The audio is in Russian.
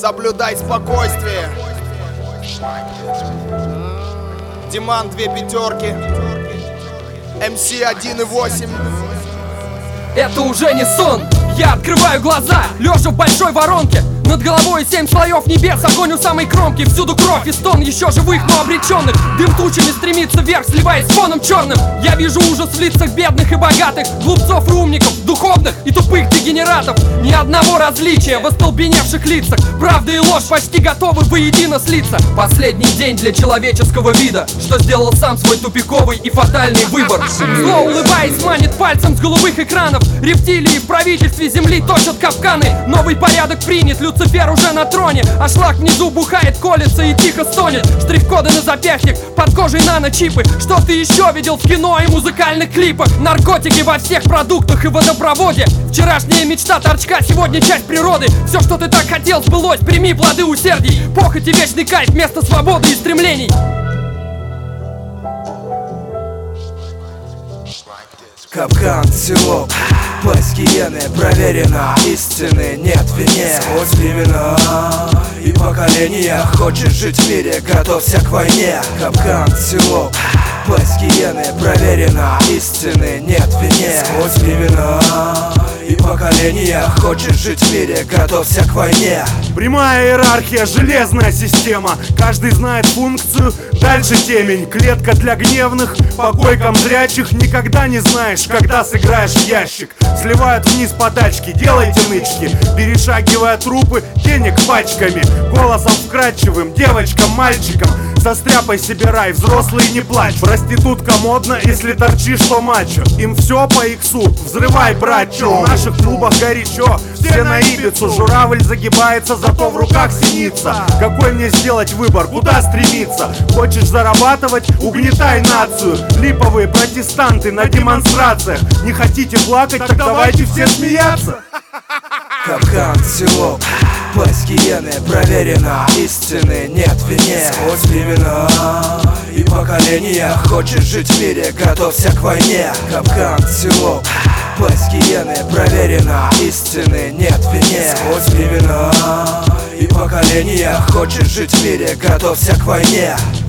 Соблюдай спокойствие. Диман 2 пятерки. МС 1,8. Это уже не сон. Я открываю глаза, лежа в большой воронке. Над головой 7 слоев небес, огонь у самой кромки. Всюду кровь и стон еще живых, но обреченных. Дым тучами стремится вверх, сливаясь с фоном черным. Я вижу ужас в лицах бедных и богатых, глупцов и умников, духовных и тупых дегенератов. Ни одного различия в остолбеневших лицах. Правда и ложь почти готовы воедино слиться. Последний день для человеческого вида, что сделал сам свой тупиковый и фатальный выбор. Зло, улыбаясь, манит пальцем с голубых экранов. Рептилии в правительстве земли точат капканы. Новый порядок принят, Люцифер уже на троне. А шлак внизу бухает, колется и тихо стонет. Штрих-коды на запястьях, под кожей наночипы. Что ты еще видел в кино и музыкальных клипах? Наркотики во всех продуктах и водопроводе. Вчерашняя мечта торчка, сегодня часть природы. Все, что ты так хотел, сбылось, прими плоды усердий. Похоть и вечный кайф вместо свободы и стремлений. Капкан, село, поиски иены проверено. Истины нет в вине. Сквозь времена и поколения. Хочешь жить в мире, готовься к войне. Капкан, село, поиски иены проверено. Истины нет в вине. Сквозь времена и поколения. Хочешь жить в мире, готовься к войне. Прямая иерархия, железная система. Каждый знает функцию, дальше темень. Клетка для гневных, по койкам зрячих. Никогда не знаешь, когда сыграешь в ящик. Сливают вниз подачки, делайте нычки. Перешагивая трупы, денег пачками. Голосом вкрадчивым, девочкам, мальчикам. Состряпай себе рай, взрослый не плачь. Проститутка модно, если торчишь, то мачо. Им все по иксу, взрывай, братчо. В наших клубах горячо, все на Ибицу. Журавль загибается, зато в руках синица. Какой мне сделать выбор, куда стремиться? Хочешь зарабатывать? Угнетай нацию. Липовые протестанты на демонстрациях. Не хотите плакать? Так давайте все смеяться. Капкан, село, поиски иены проверено. Истины нет в вине. Сквозь времена и поколения. Хочешь жить в мире, готовься к войне. Капкан, село, поиски иены проверено. Истины нет в вине. Сквозь времена и поколения. Хочешь жить в мире, готовься к войне.